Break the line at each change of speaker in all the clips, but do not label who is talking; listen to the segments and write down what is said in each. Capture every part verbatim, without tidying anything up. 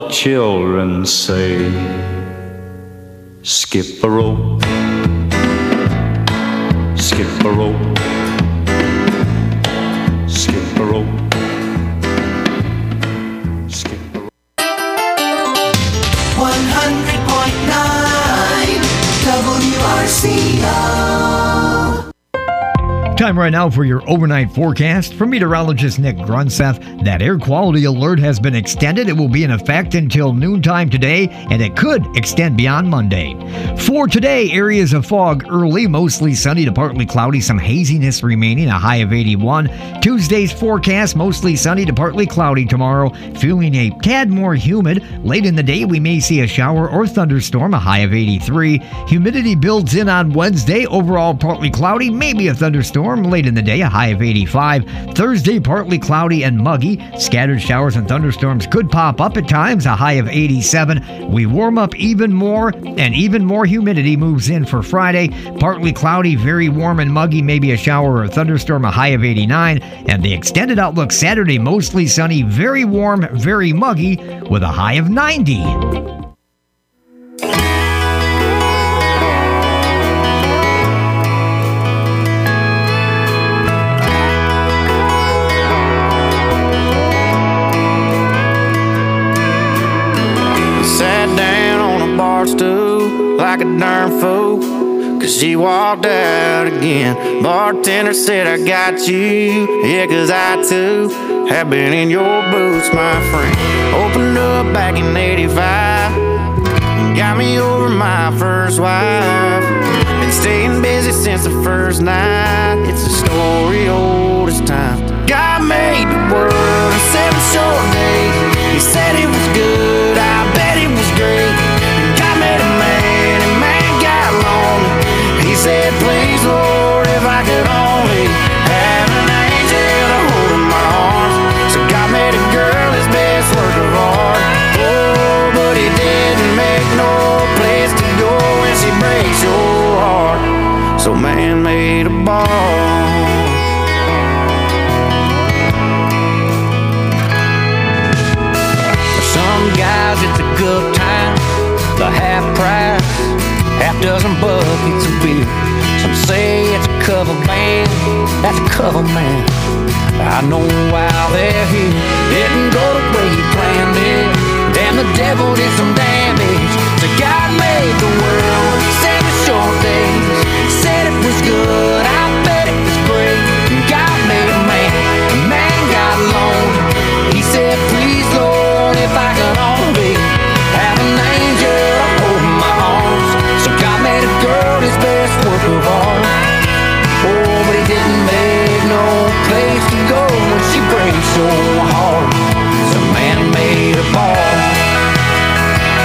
Children say, skip a rope, skip a rope, skip a rope, skip a rope.
one hundred point nine W R C O.
Time right now for your overnight forecast from meteorologist Nick Grunseth. That air quality alert has been extended. It will be in effect until noontime today, and it could extend beyond Monday. For today, areas of fog early, mostly sunny to partly cloudy, some haziness remaining, a high of eighty-one. Tuesday's forecast, mostly sunny to partly cloudy tomorrow, feeling a tad more humid. Late in the day, we may see a shower or thunderstorm, a high of eighty-three. Humidity builds in on Wednesday, overall partly cloudy, maybe a thunderstorm. Late in the day, a high of eighty-five. Thursday, partly cloudy and muggy. Scattered showers and thunderstorms could pop up at times, a high of eighty-seven. We warm up even more, and even more humidity moves in for Friday. Partly cloudy, very warm and muggy, maybe a shower or a thunderstorm, a high of eighty-nine. And the extended outlook Saturday, mostly sunny, very warm, very muggy, with a high of ninety.
Stool like a darn fool, cause she walked out again. Bartender said, I got you, yeah, cause I too have been in your boots, my friend. Opened up back in eighty-five, got me over my first wife. Been staying busy since the first night, it's a story old as time. God made the world in seven short days. He said it was good, I bet it was great. He said, please, Lord, if I could only have an angel to hold in my arms. So God made a girl his best work of art. Oh, but he didn't make no place to go when she breaks your heart. So man made a ball. For some guys, it's a good time, the half price, half dozen buckets of beer. Some say it's a cover band, that's a cover man. I know while they're here, didn't go the way you planned it. Damn, the devil did some damage. So God made the world seven short days. Said it was good, I bet it was great. God made a man, a man got lonely. He said, please, Lord, if I could only have an angel to hold in my arms. So God made a girl his best work of art. Oh, but he didn't make no place to go when she breaks so hard. So man made a ball.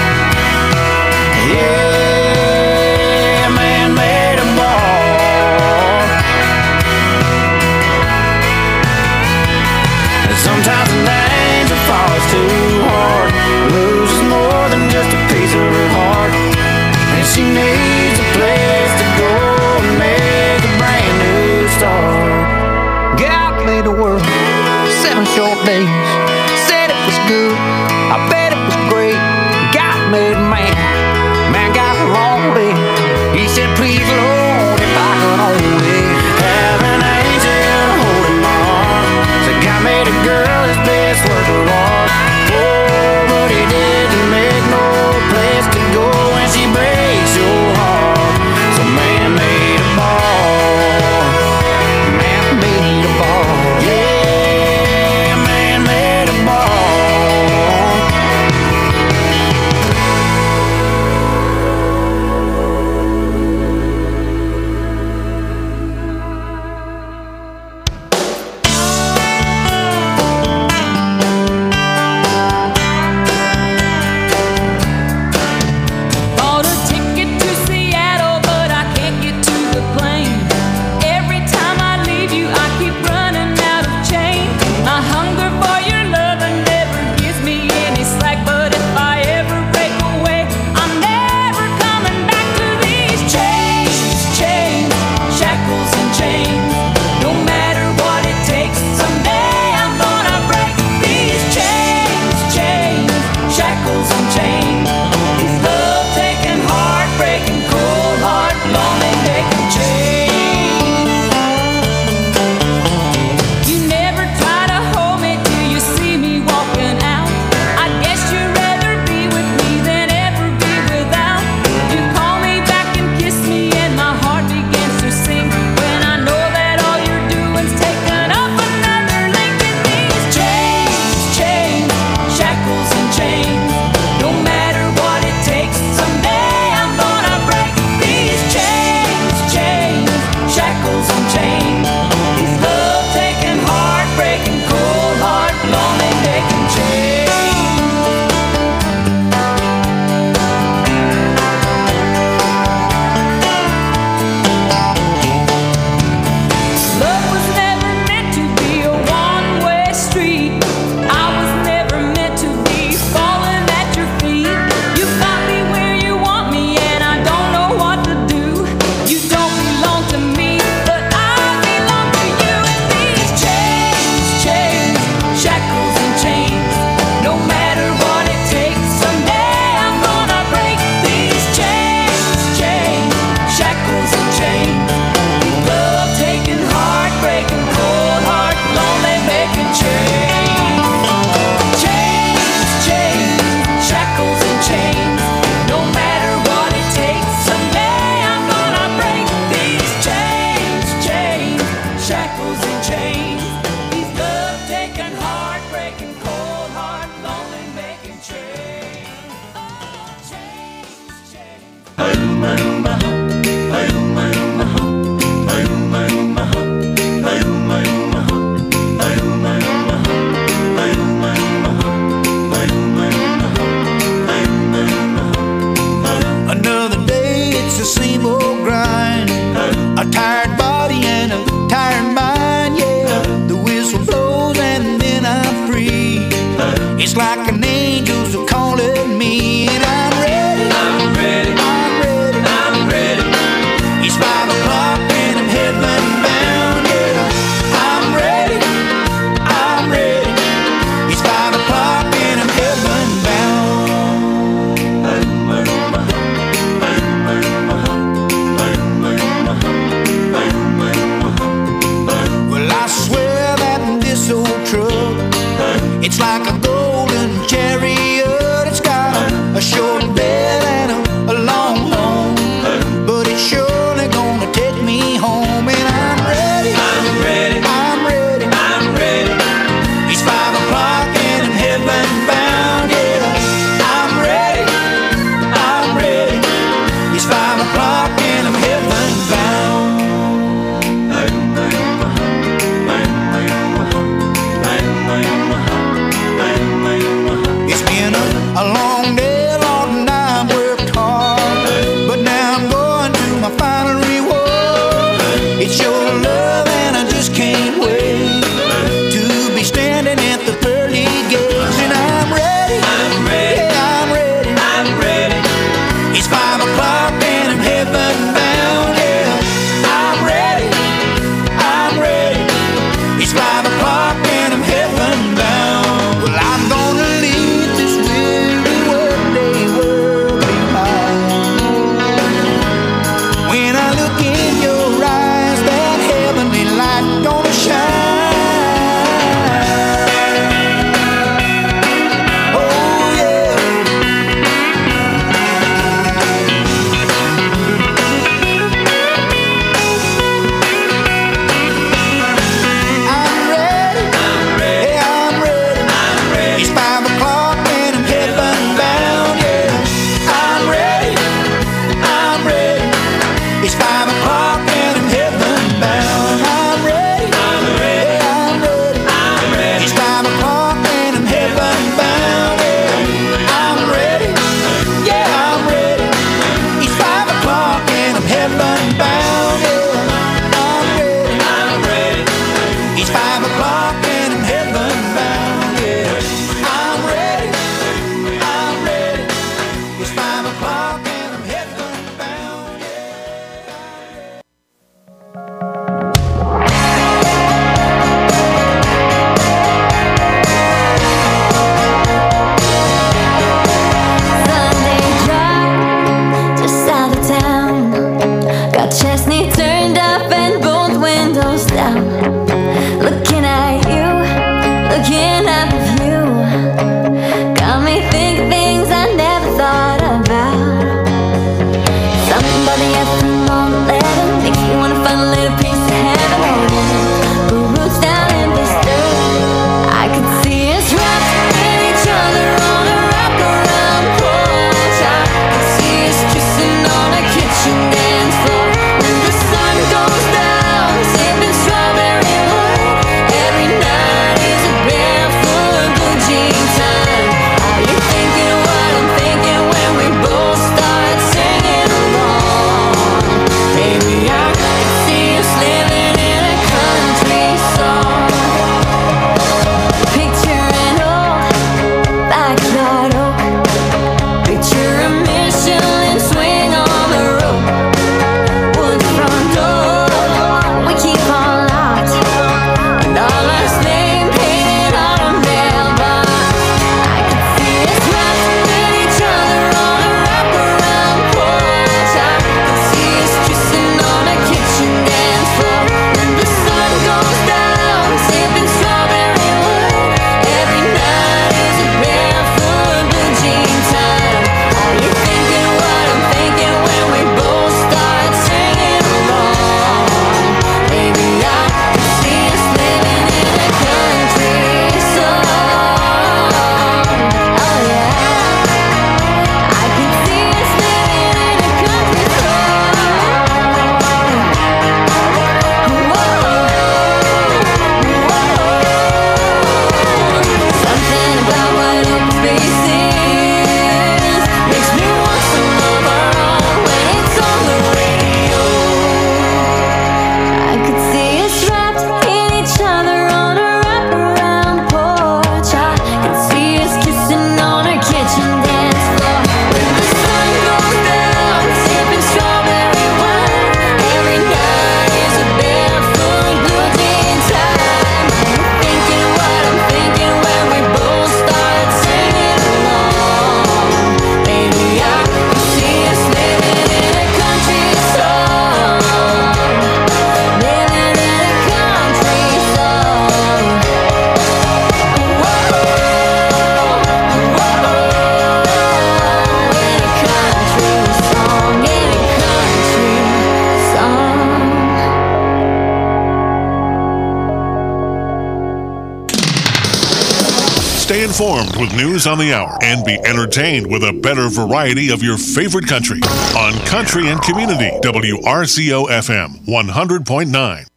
armed with news on the hour and be entertained with a better variety of your favorite country on Country and Community, W R C O F M one hundred point nine.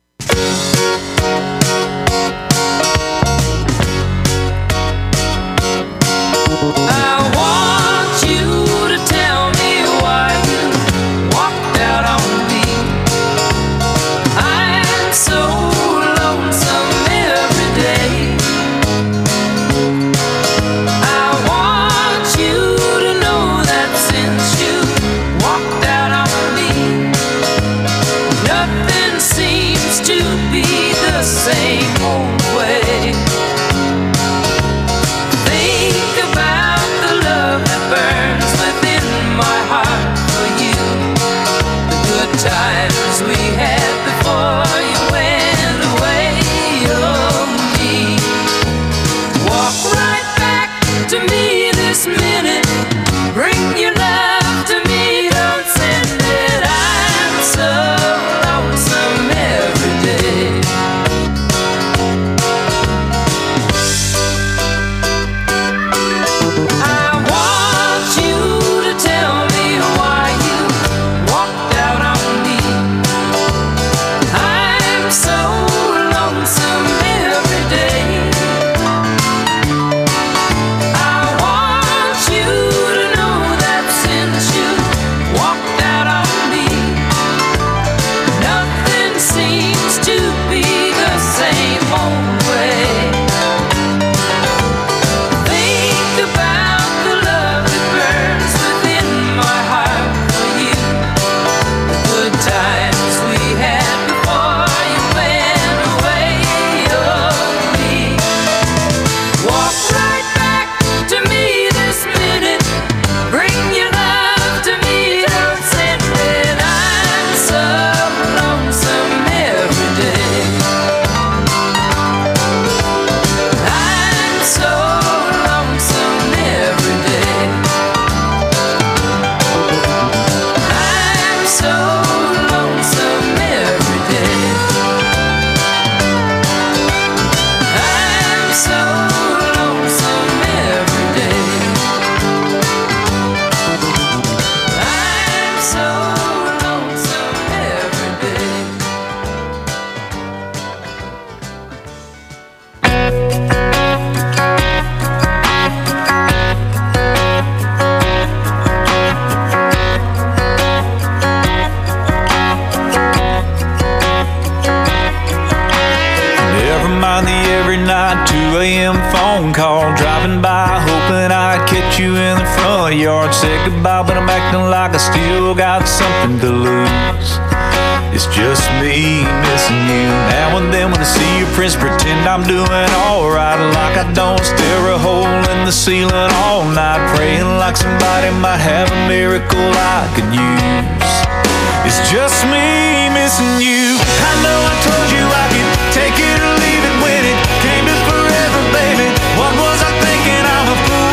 Goodbye, but I'm acting like I still got something to lose. It's just me missing you. Now and then when I see your prints, pretend I'm doing alright, like I don't stare a hole in the ceiling all night, praying like somebody might have a miracle I could use. It's just me missing you. I know I told you I could take it or leave it when it came to forever, baby. What was I thinking? I'm a fool.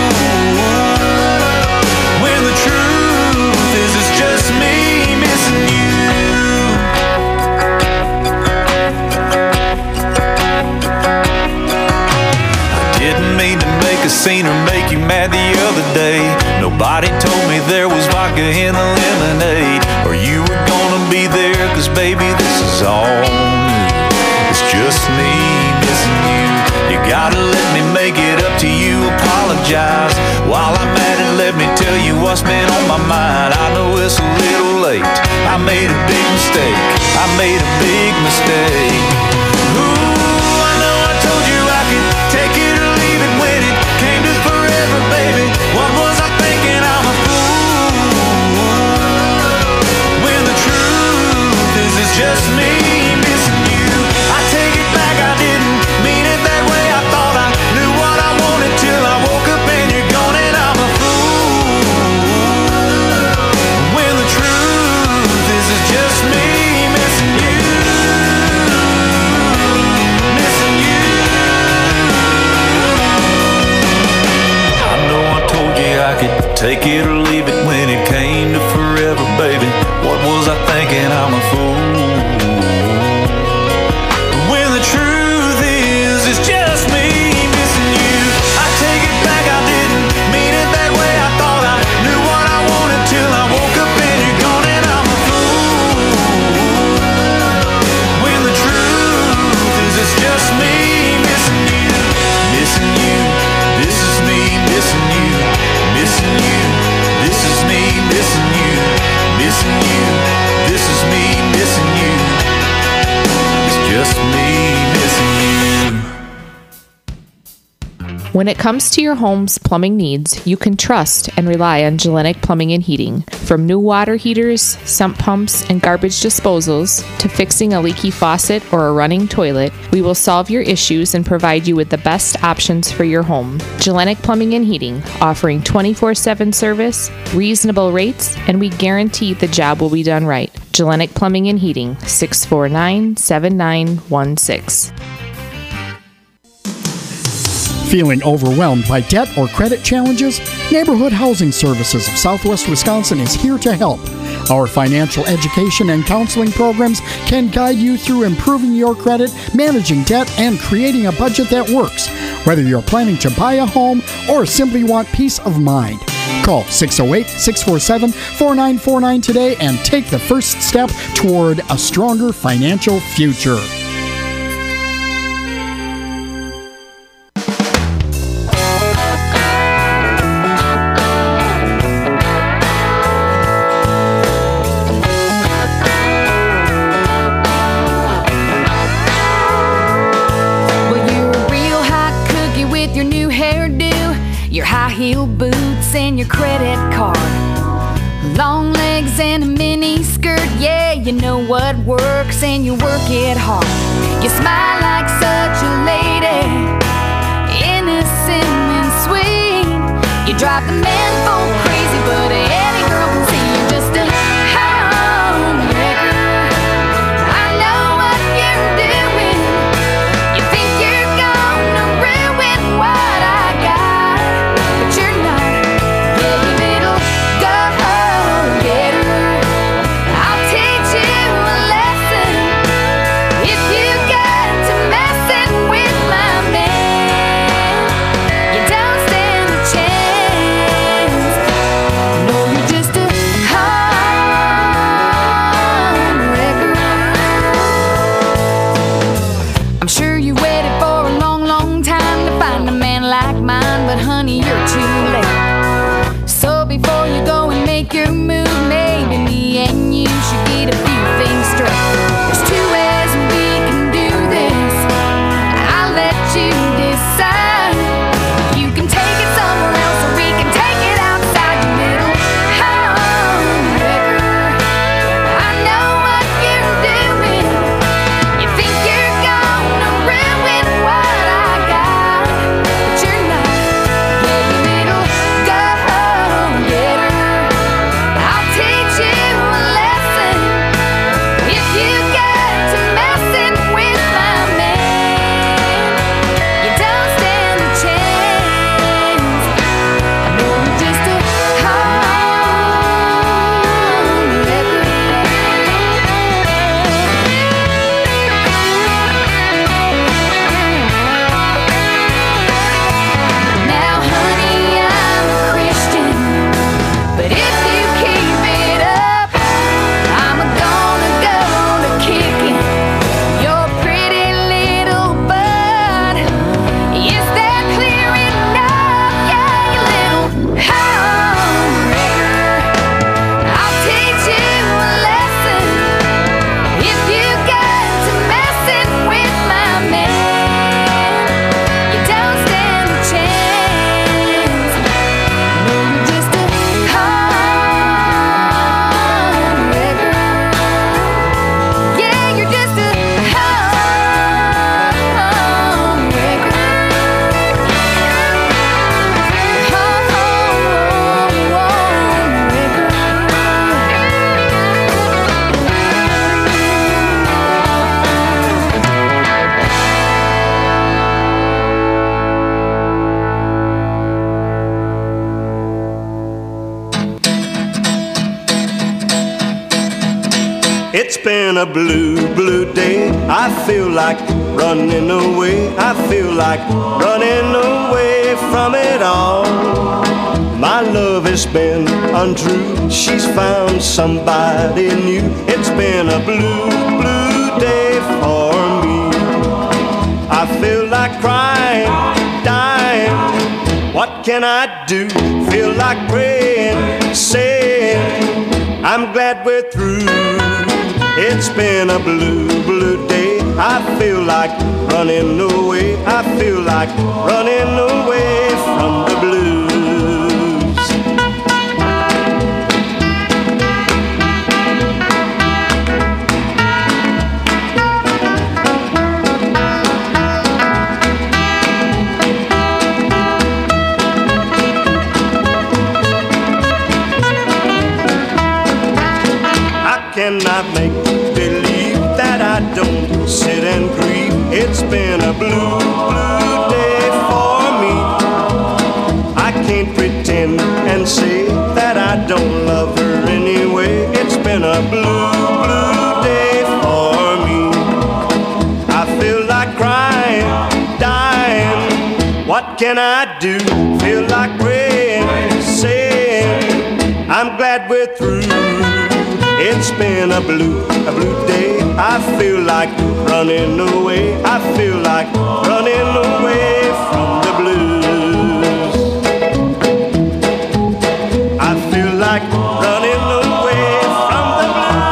When the truth is, it's just me missing you. I didn't mean to make a scene or make you mad the other day. Nobody told me there was vodka in the lemonade, or you were gonna be there, cause baby this is all new. It's just me missing you. You gotta let me make it up to you, apologize. While I'm at it, let me tell you what's been on my mind. I know it's a little late, I made a big mistake, I made a big mistake. Ooh, I know I told you I could take it or leave it when it came to forever, baby. What was I thinking? I'm a fool. When the truth is, it's just me missing you. I take it back, I didn't mean it that way. I thought I knew what I wanted till I woke up and you're gone and I'm a fool. When the truth is, it's just me missing you. Missing you. I know I told you I could take it or leave it when it came to forever, baby. What was I thinking? I'm a fool. When the truth is, it's just me missing you. I take it
When it comes to your home's plumbing needs, you can trust and rely on Gellenic Plumbing and Heating. From new water heaters, sump pumps, and garbage disposals, to fixing a leaky faucet or a running toilet, we will solve your issues and provide you with the best options for your home. Gellenic Plumbing and Heating, offering twenty-four seven service, reasonable rates, and we guarantee the job will be done right. Gellenic Plumbing and Heating, six four nine, seven nine one six.
Feeling overwhelmed by debt or credit challenges? Neighborhood Housing Services of Southwest Wisconsin is here to help. Our financial education and counseling programs can guide you through improving your credit, managing debt, and creating a budget that works. Whether you're planning to buy a home or simply want peace of mind. Call six oh eight, six four seven, four nine four nine today and take the first step toward a stronger financial future.
High-heel boots and your credit card, long legs and a mini skirt. Yeah, you know what works and you work it hard. You smile like such a lady, innocent and sweet. You drive the men folk crazy, but any girl can see you're just a homewrecker. I know what you're doing. You think you're gonna ruin what I got, but you're not. Yeah, you little go-getter. I'll teach you a lesson if you get to messing with my man. You don't stand a chance. No, you're just a homewrecker. I'm sure you waited for a long, long time to find a man like mine, but honey, you're too late. So before you go and make your move, maybe me and you should get a few things straight. There's two ways we can do this. I'll let you decide. You can take it somewhere else, or we can take it outside. You little homewrecker. I know what you're doing. You think you're gonna ruin what I got, but you're not. Yeah, you little go-getter. I'll teach you a lesson if you get to messing with my man. You don't stand a chance. No, you're just a Now, honey, I'm a Christian, but if you keep it up, I'm gonna go to kicking your pretty little butt. Is that clear enough? Yeah, you little homewrecker. I'll teach you a lesson if you get to messing with my man. You don't stand a chance. No, you're just a homewrecker. Yeah, you're just a
It's been a blue, blue day. I feel like running away. I feel like running away from it all. My love has been untrue. She's found somebody new. It's been a blue, blue day for me. I feel like crying, dying. What can I do? Feel like praying, saying I'm glad we're through. It's been a blue, blue day. I feel like running away. I feel like running away from the blues. Cannot make believe that I don't sit and grieve. It's been a blue, blue day for me. I can't pretend and say that I don't love her anyway. It's been a blue, blue day for me. I feel like crying, dying. What can I do? Feel like praying, saying I'm glad we're through. It's been a blue, a blue day. I feel like running away. I feel like running away from the blues. I feel like running away from the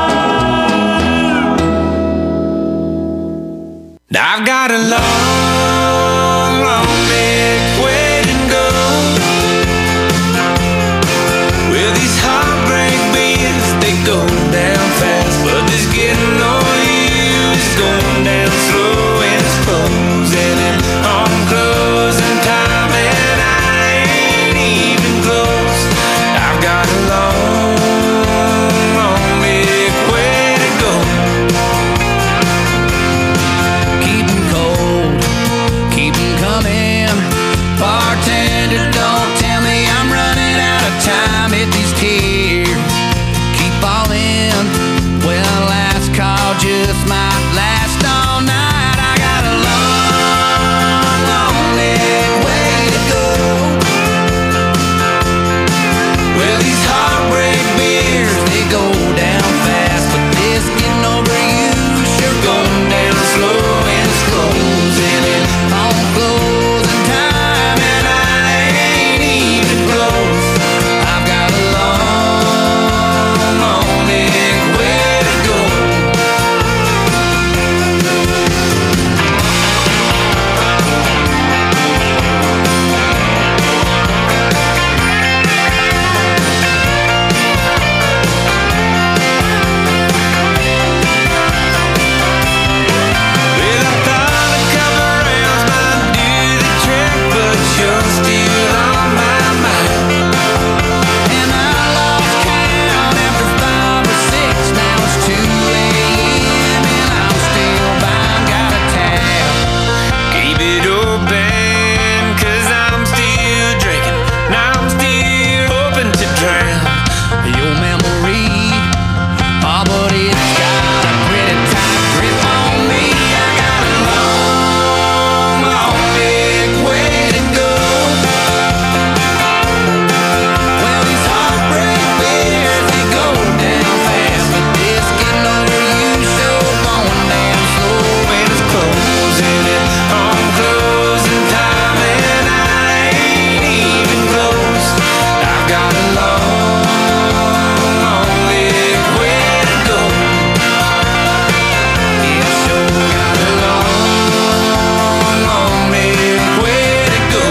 blues.
Now I've got a long, long big way to go. With these heartbreak beats, they go down fast, but this getting on you is going down slow, and it's closing in on closing time, and I ain't even close. I've got a long, long big way to go. Keep 'em cold, keep 'em coming. Bartender, don't tell me I'm running out of time. If these tears keep falling, well, last call just might last all night. I got a long, long leg way to go. Well, these heartbreak beers, they go down fast, but this getting over you sure going down slow, and it's closing in on closing time, and I ain't even close. I've got a long, long big way to go. Well, I thought a couple rounds might do the trick, but you're still on my mind. And I lost count after five or six. Now it's two a.m. and I'm still bound. Got a tab, keep it open, 'cause I'm still drinking. Now I'm still hoping to drown your memory. Oh, but it's got a pretty tight grip on me. I got a long, long big way to go. Well, these heartbreak beers, they go down fast, but this getting over you sure going down slow, and it's closing in on closing time, and I ain't even close. I've got a long, long big way to go. Yeah, sure got a long, long big way to go.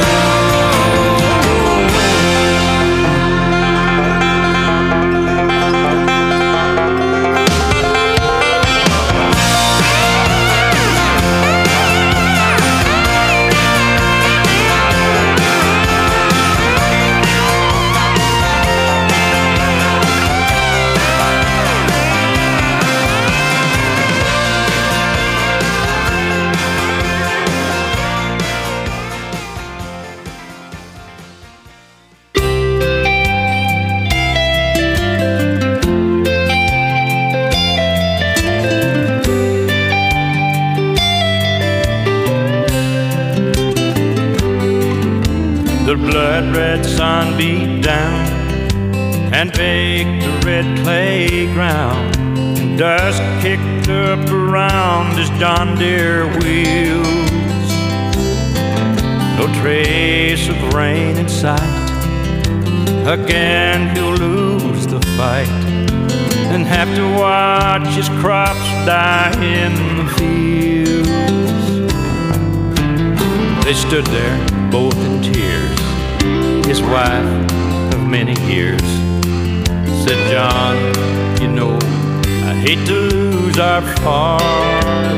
The blood red sun beat down and baked the red clay ground. Dust kicked up around his John Deere wheels. No trace of rain in sight. Again he'll lose the fight and have to watch his crops die in the fields. They stood there, both in tears. His wife of many years said, John, you know, I hate to lose our farm.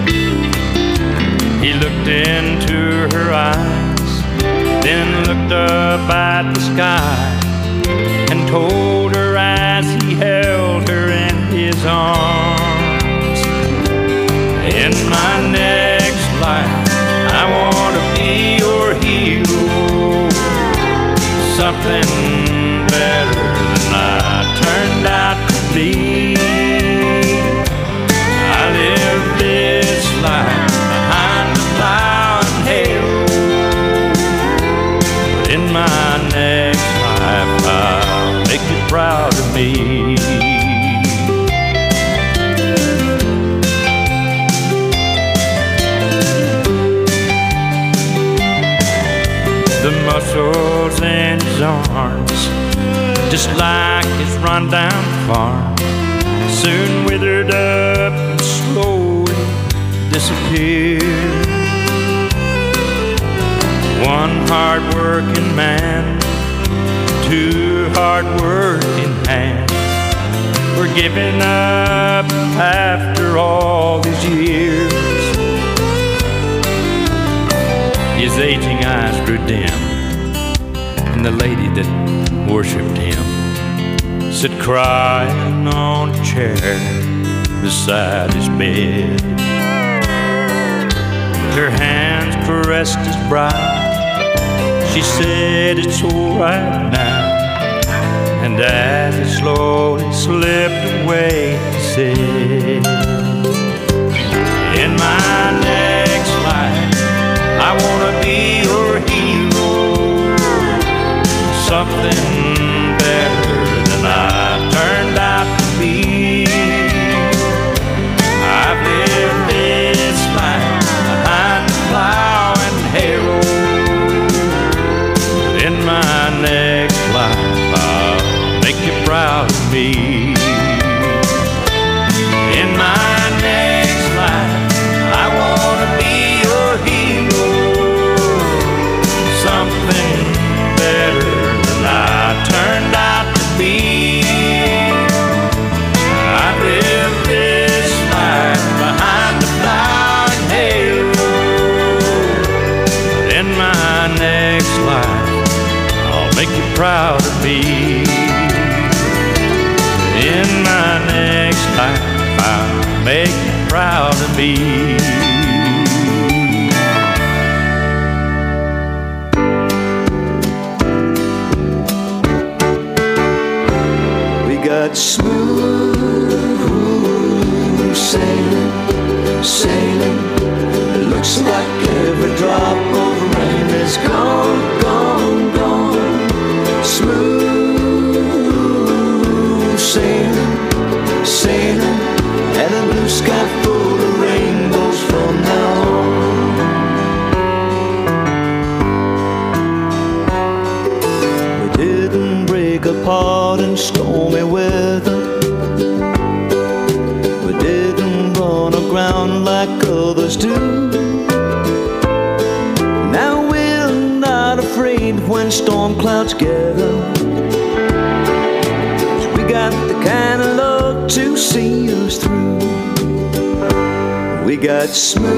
He looked into her eyes, then looked up at the sky, and told her as he held her in his arms, in my next life, I want to be your hero, something better than I turned out to be. I live this life behind the plow and harrow, but in my next life I'll make you proud of me. The muscles in his arms, just like his rundown farm, soon withered up and slowly disappeared. One hard-working man, two hard-working hands were giving up after all these years. His aging eyes grew dim, and the lady that worshipped him sat crying on a chair beside his bed. Her hands caressed his brow. She said, it's all right now. And as he slowly slipped away, he said, in my next life, I want to be your hero, something better than I turned out to be. I've lived this life behind the plow and harrow, but in my next life I'll make you proud of me. In my next life I want to be your hero, something better than I turned out to be. I've lived this life behind the plow and harrow, but in my next life I'll make you proud of me. In my next life I'll make you proud of me.
Got smooth sailing, sailing. It looks like every drop of rain is gone, gone, gone. Smooth sailing, sailing, and a blue sky full of rainbows from now on. We didn't break apart in stormy weather. We didn't run aground like others do. Now we're not afraid when storm clouds gather. We got the kind of love to see us through. We got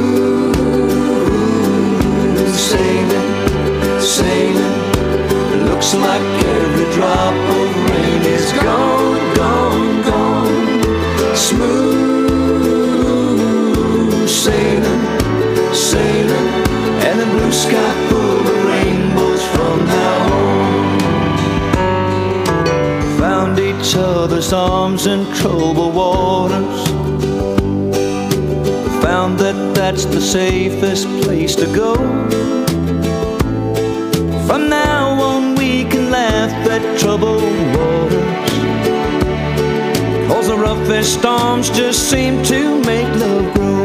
smooth sailing, sailing. It looks like every drop of rain is gone, gone, gone. Smooth sailing, sailing, and a blue sky full of rainbows from now on. Found each other's arms in troubled waters. Found that that's the safest place to go. From now on we can laugh at troubled waters, 'cause the roughest storms just seem to make love grow.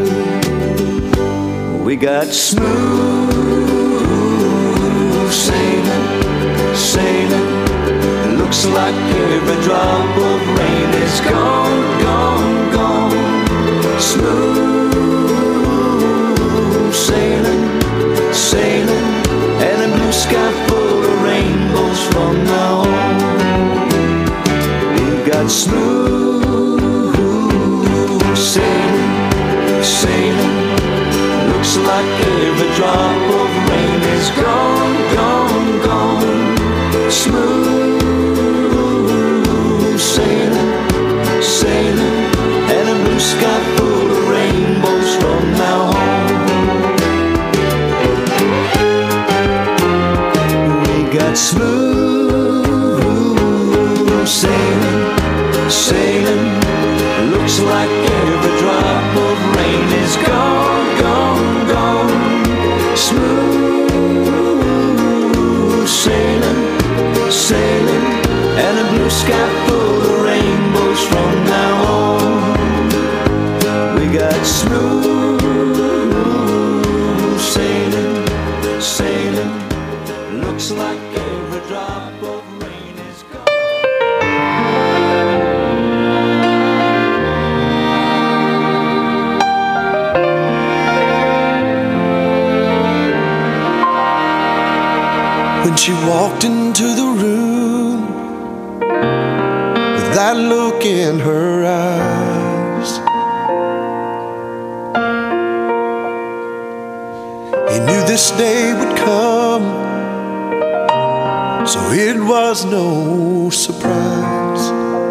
We got smooth sailing, sailing. It looks
Looks like every drop of rain is gone, gone, gone. Smooth sailing, sailing, and a blue sky full of rainbows from now on. We got smooth sailing, sailing. Looks like every drop of rain is gone, gone, gone. Smooth sailing, sailing, and a blue sky full of rainbows from now on. We got smooth sailing, sailing. Looks like every drop of rain is gone, gone, gone. Smooth sailing, sailing, and a blue sky full of rainbows from now on. We got smooth sailing, sailing. Looks like every drop of rain is gone.
When she walked into the room with that look in her eyes, he knew this day would come, so it was no surprise.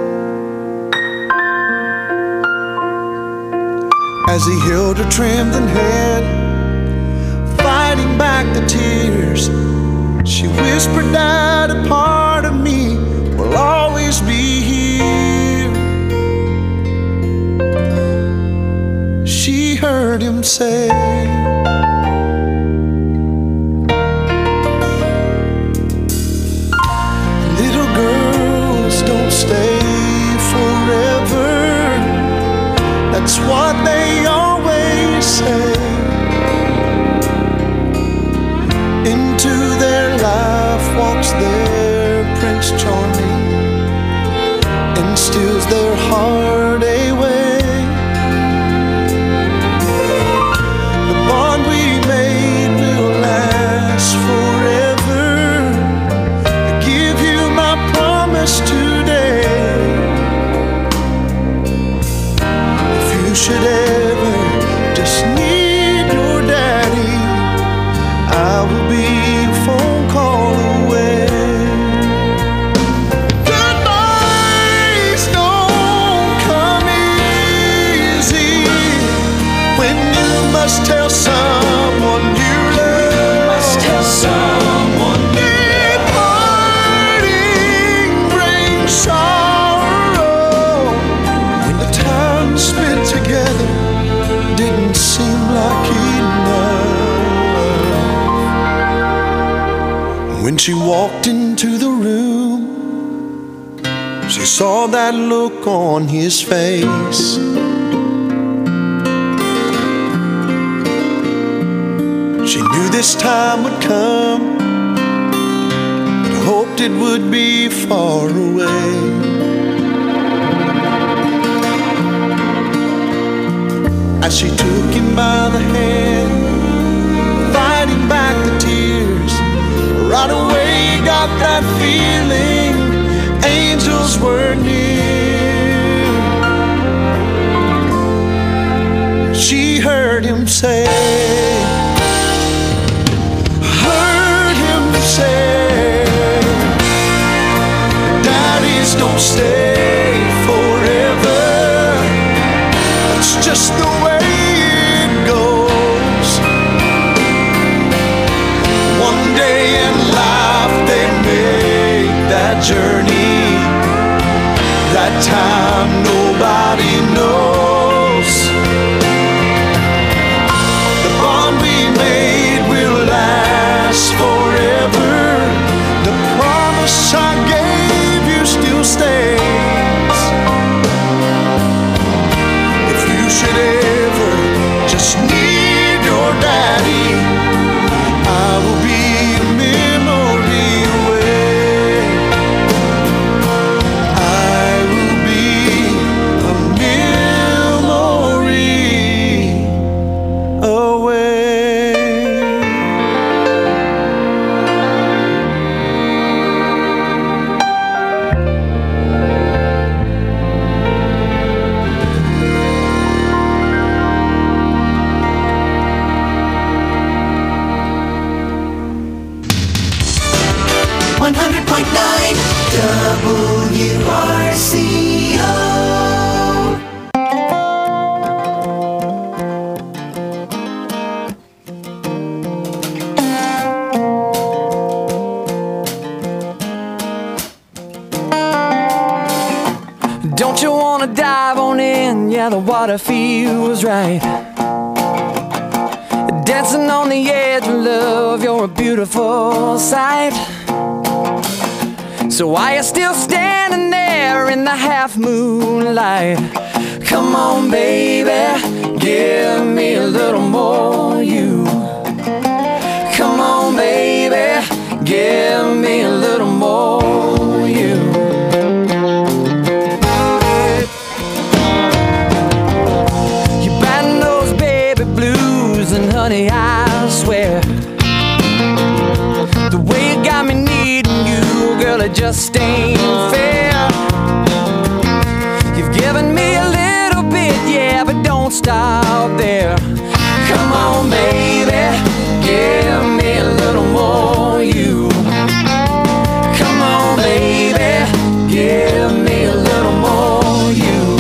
As he held her trembling hand, fighting back the tears, she whispered that a part of me will always be here. She heard him say, little girls don't stay forever. That's what they always say. Into their life walks their Prince Charming and steals their heart away. The bond we made will last forever. I give you my promise today. If you should ever just need your daddy, I will be a phone call away. Goodbyes don't come easy when you must tell someone you love. Must tell someone you love. Parting brings sorrow when the time spent together didn't seem like enough. When she walked into the room, she saw that look on his face. She knew this time would come, but hoped it would be far away. As she took him by the hand, fighting back the tears, right away you got that feeling angels were near. She heard him say, heard him say, daddies don't stay forever. That's just the way it goes. One day in life they make that journey. That time nobody knows. The bond we made will last forever. The promise I gave you still stays. If you should ever just need your daddy, I will be a memory away.
W R C O.
Don't you wanna dive on in? Yeah, the water feels right. Dancing on the edge of love, you're a beautiful sight. So why you still standing there in the half moonlight? Come on, baby, give me a little more you. Come on, baby, give me a little more you. You're batting those baby blues, and honey, I swear, the way you got me needing you, girl, it just ain't fair. You've given me a little bit, yeah, but don't stop there. Come on, baby, give me a little more you. Come on, baby, give me a little more you.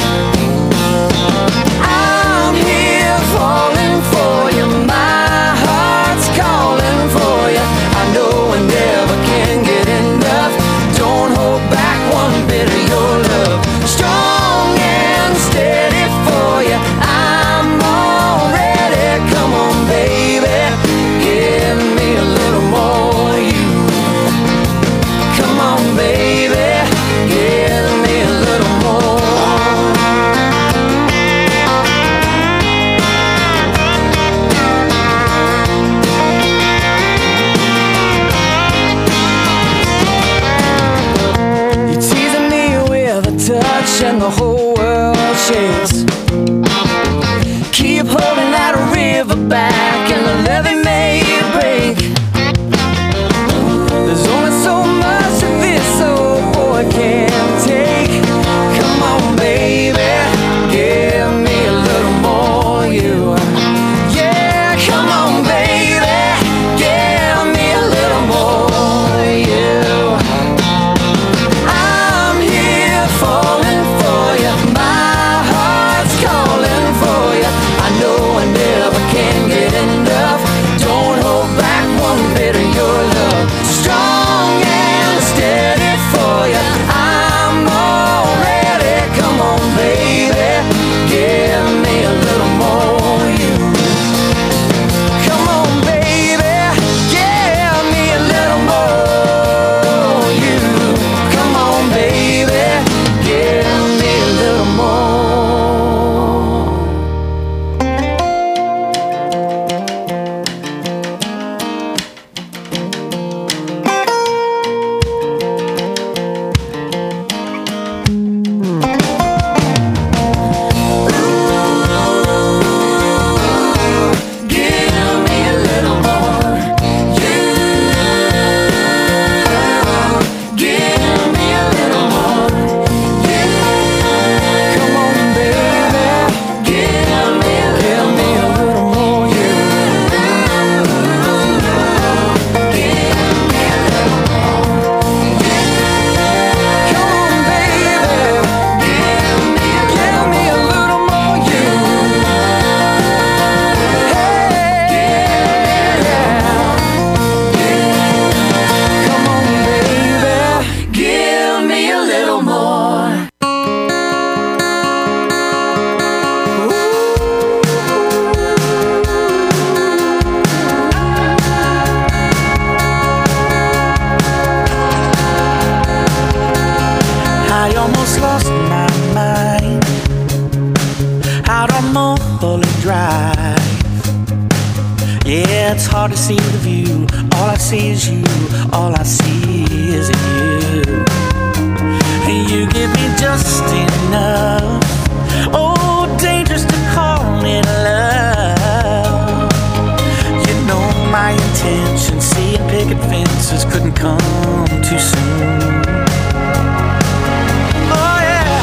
I'm here falling for you, my heart's calling for you. I know I never can get enough. Don't hold back one bit of your love. Strong and steady for you, I'm all ready. Come on, baby, give me a little more you. Come on, baby, give me a little more. You're teasing me with a touch and the whole world shakes. Keep holding that river back and the levee may break. There's only so much that this old boy can take. Come on, baby, give me a little more you. Yeah, come on, baby, give me a little more you. I'm here falling for you, my heart's calling for you. I know I never can get enough. Don't hold back one bit of your love. Strong and steady for you, I'm all ready. Come on, baby, give me a little more you. Come on, baby, give me a little more you. Come on, baby, give me a little more. Give me a little more you. Give me a little more you. Come on, baby, give me, give me a little more you. Give me a little more you. Come on, baby, give me, give me a little more you. Come on, baby, give me a little more.
I almost lost my mind out on Mulholland Drive. Yeah, it's hard to see the view. All I see is you. All I see is you. And you give me just enough. Oh, dangerous to call it love. You know my intention. Seeing picket fences couldn't come too soon. Oh yeah,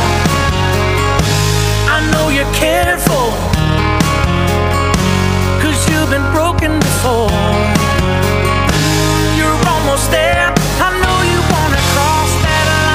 I know you're careful, 'cause you've been broken before. You're almost there. I know you wanna cross that line.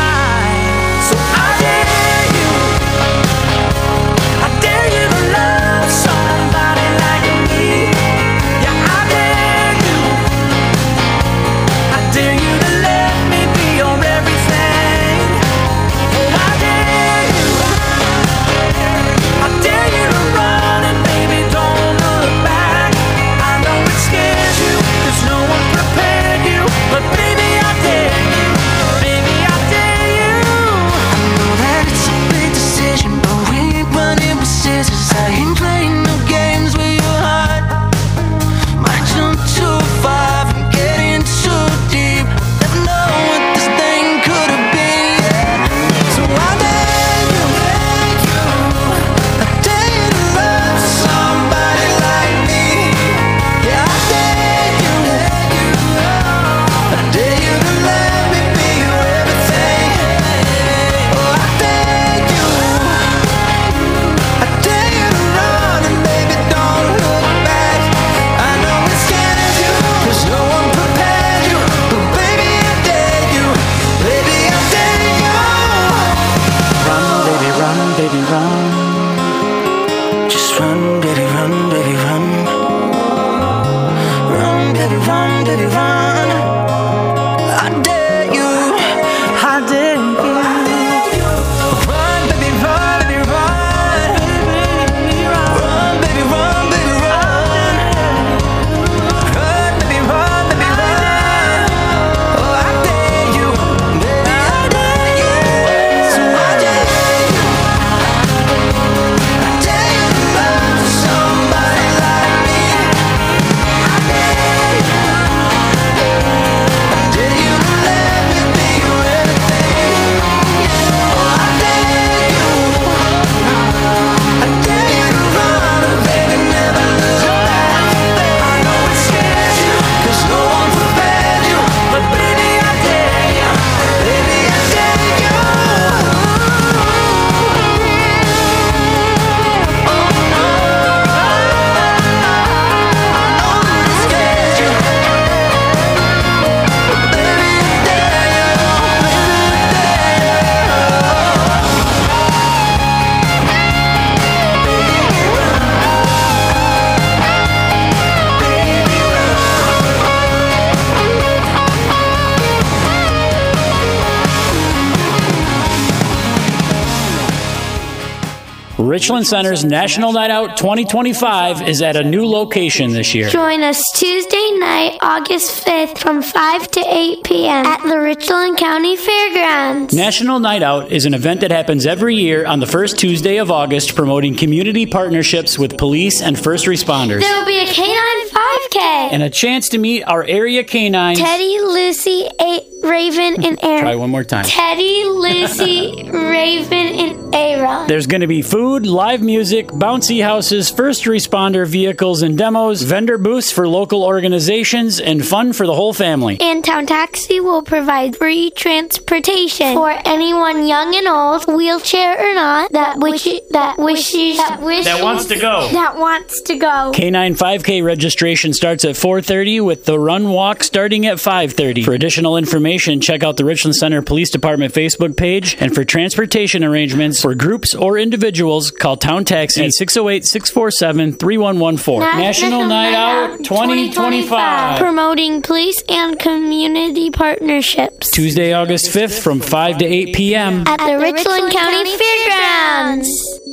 Richland Center's National Night Out twenty twenty-five is at a new location this year.
Join us Tuesday night, August fifth from five to eight p.m. at the Richland County Fairgrounds.
National Night Out is an event that happens every year on the first Tuesday of August, promoting community partnerships with police and first responders.
There will be a canine five K.
And a chance to meet our area canines.
Teddy, Lucy, a- Raven, and Aaron.
Try one more time.
Teddy, Lucy, Raven, and Aaron.
There's going to be food, live music, bouncy houses, first responder vehicles and demos, vendor booths for local organizations, and fun for the whole family.
And Town Taxi will provide free transportation for anyone young and old, wheelchair or not, that wish that wishes that, wishes,
That wants to go.
That wants to go.
Canine five K registration starts at four thirty with the run walk starting at five thirty. For additional information, check out the Richland Center Police Department Facebook page, and for transportation arrangements for groups or individuals, call Town Taxi at six oh eight, six four seven, three one one four.
National,
National Night Out twenty twenty-five.
Promoting police and community partnerships.
Tuesday, August fifth from five to eight p.m.
at the Richland County Fairgrounds.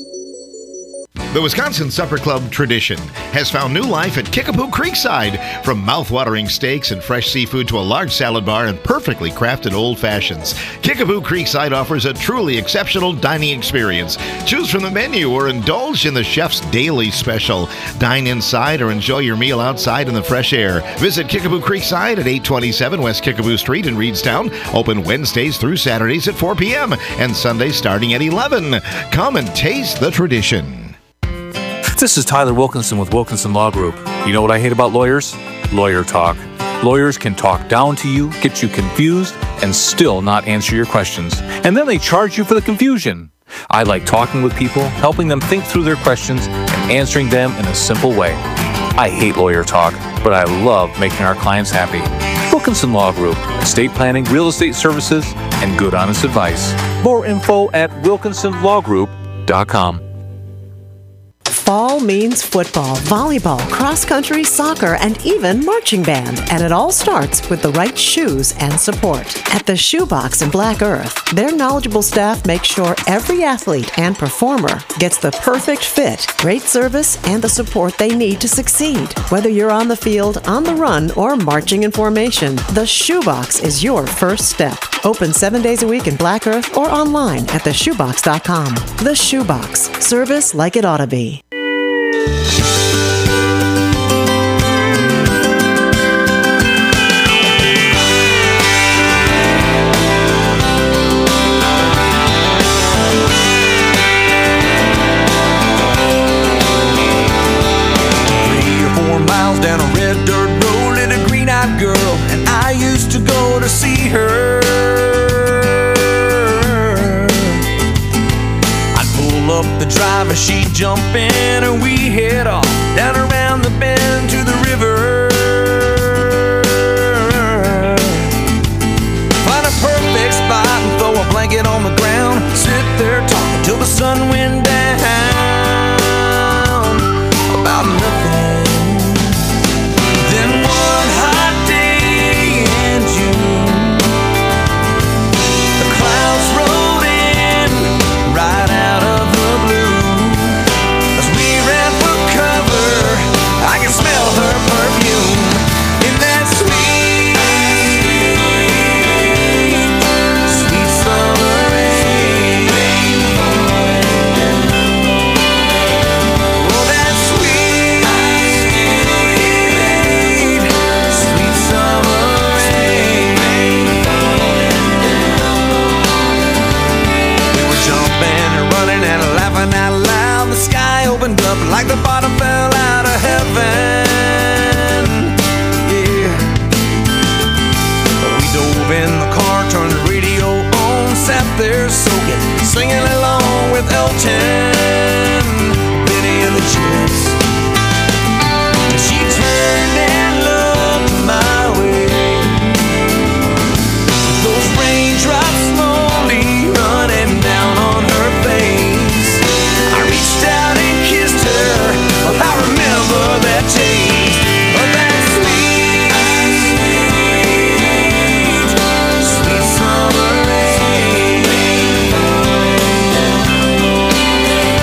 The Wisconsin Supper Club tradition has found new life at Kickapoo Creekside. From mouth-watering steaks and fresh seafood to a large salad bar and perfectly crafted old fashions, Kickapoo Creekside offers a truly exceptional dining experience. Choose from the menu or indulge in the chef's daily special. Dine inside or enjoy your meal outside in the fresh air. Visit Kickapoo Creekside at eight twenty-seven West Kickapoo Street in Reedstown. Open Wednesdays through Saturdays at four p.m. and Sundays starting at eleven. Come and taste the tradition.
This is Tyler Wilkinson with Wilkinson Law Group. You know what I hate about lawyers? Lawyer talk. Lawyers can talk down to you, get you confused, and still not answer your questions. And then they charge you for the confusion. I like talking with people, helping them think through their questions, and answering them in a simple way. I hate lawyer talk, but I love making our clients happy. Wilkinson Law Group, estate planning, real estate services, and good honest advice. More info at wilkinson law group dot com.
Fall means football, volleyball, cross-country, soccer, and even marching band. And it all starts with the right shoes and support. At the Shoebox in Black Earth, their knowledgeable staff makes sure every athlete and performer gets the perfect fit, great service, and the support they need to succeed. Whether you're on the field, on the run, or marching in formation, the Shoebox is your first step. Open seven days a week in Black Earth or online at the shoebox dot com. The Shoebox. Service like it ought to be.
Down a red dirt road and a green-eyed girl, and I used to go to see her. I'd pull up the drive and she'd jump in, and we head off down around the bend to the river. Find a perfect spot and throw a blanket on the ground, sit there talking till the sun went down about nothing. Like the bottom fell out of heaven, yeah. We dove in the car, turned the radio on, sat there soaking, singing along with Elton, Benny and the Jets. And she turned and looked my way, those raindrops slowly running down on her face. I reached out and kissed her. I remember that taste of that sweet, sweet summer rain.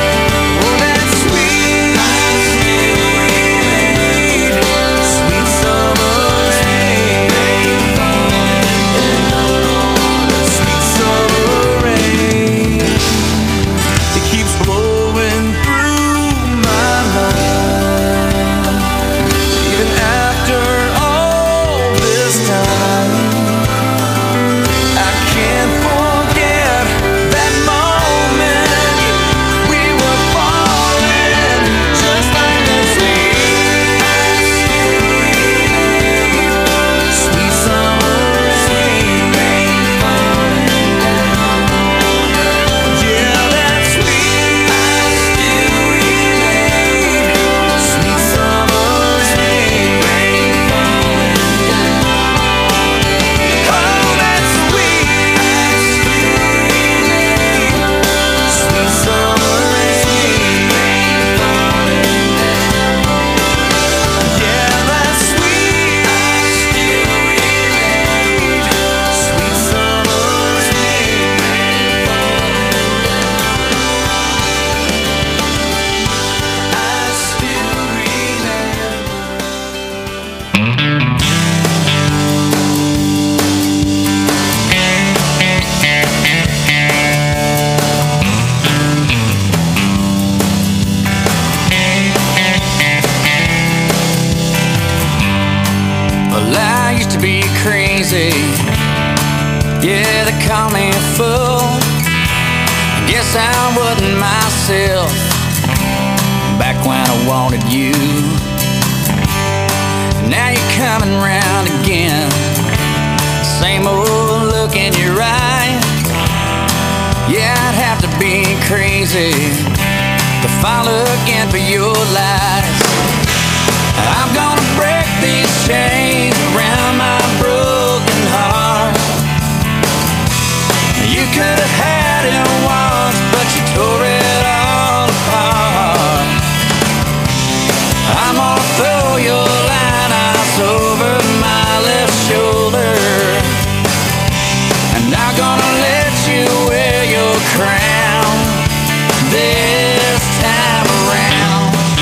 beautiful. Guess I wasn't myself back when I wanted you. Now you're coming round again, same old look in your eye. Yeah, I'd have to be crazy to fall again for your lies. I'm gonna break these chains around my broken heart. You could have had it once, but you tore it all apart. I'm gonna throw your line eyes over my left shoulder, and I'm gonna let you wear your crown this time around.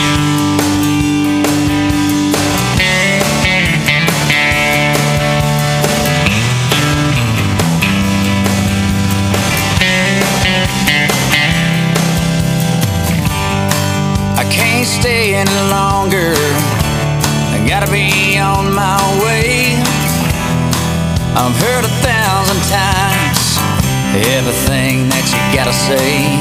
I can't stay any longer, I gotta be on my way. I've heard a thousand times everything that you gotta say.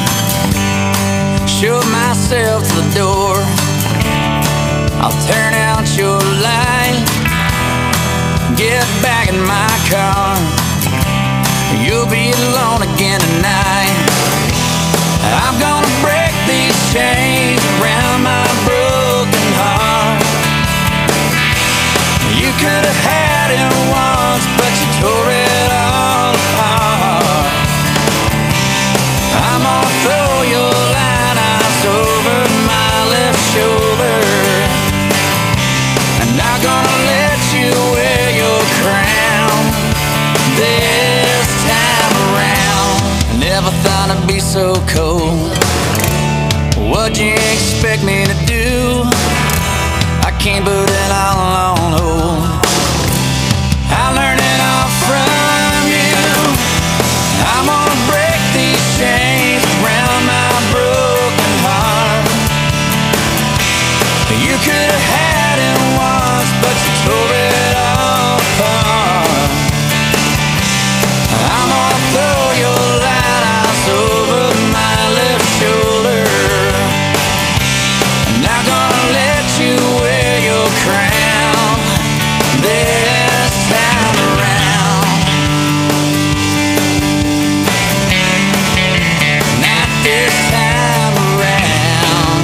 Shove myself to the door, I'll turn out your light. Get back in my car, you'll be alone again tonight. I'm gonna break these chains around my broken heart. You could have had it once, but you tore it all apart. I'm gonna throw your line eyes over my left shoulder, and I'm gonna let you wear your crown this time around. I never thought I'd be so cold. What'd you expect me to do? I can't put it all on hold. I learned it all from you. I'm gonna break these chains around my broken heart. You could have had it once, but you tore it all apart. I'm gonna throw your light eyes over my left shoulder, and I'm gonna let you wear your crown this time around. Not this time around.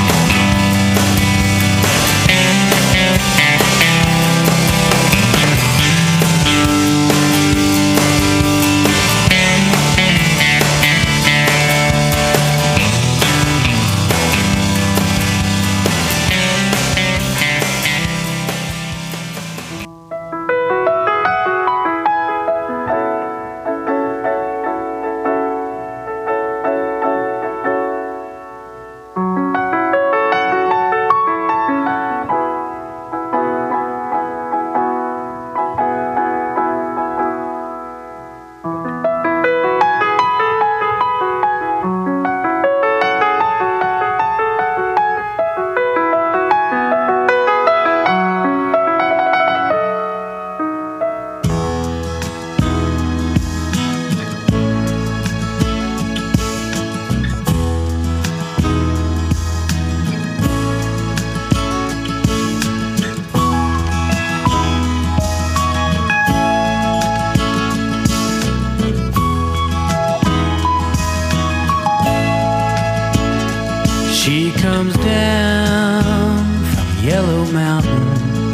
She comes down from Yellow Mountain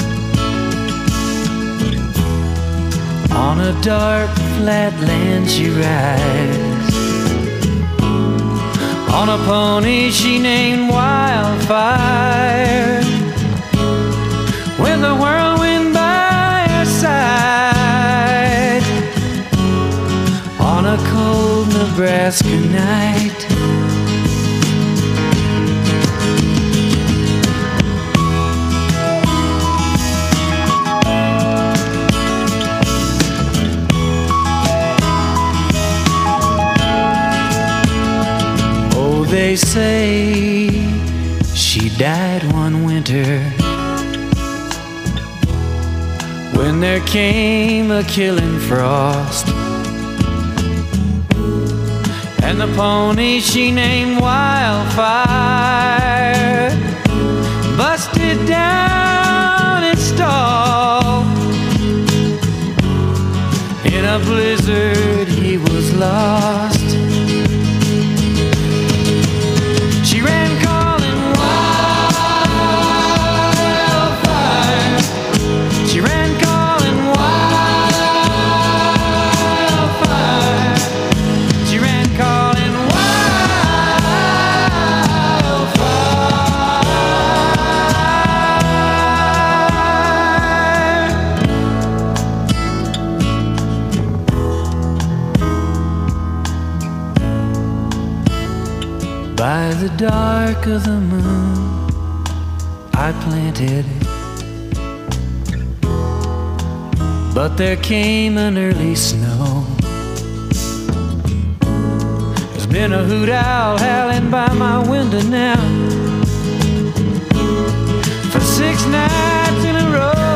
on a dark flatland. She rides on a pony she named Wildfire, with a whirlwind by her side on a cold Nebraska night. They say she died one winter when there came a killing frost.
and the pony she named Wildfire busted down its stall. In a blizzard he was lost. She ran calling wildfire. She ran calling wildfire. She ran calling wildfire. By the dark of the moon I planted it, but there came an early snow. There's been a hoot owl howling by my window now for six nights in a row.